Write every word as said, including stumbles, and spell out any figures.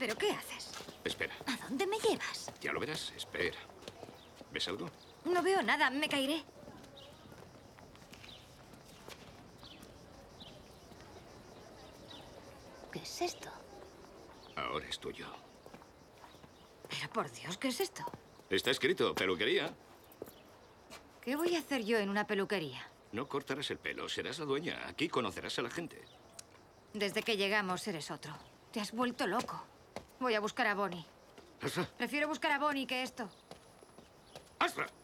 ¿Pero qué haces? Espera. ¿A dónde me llevas? Ya lo verás. Espera. ¿Ves algo? No veo nada, me caeré. ¿Qué es esto? Ahora es tuyo. Pero por Dios, ¿qué es esto? Está escrito, peluquería. ¿Qué voy a hacer yo en una peluquería? No cortarás el pelo, serás la dueña. Aquí conocerás a la gente. Desde que llegamos eres otro. Te has vuelto loco. Voy a buscar a Bonnie. ¡Asra! Prefiero buscar a Bonnie que esto. ¡Asra!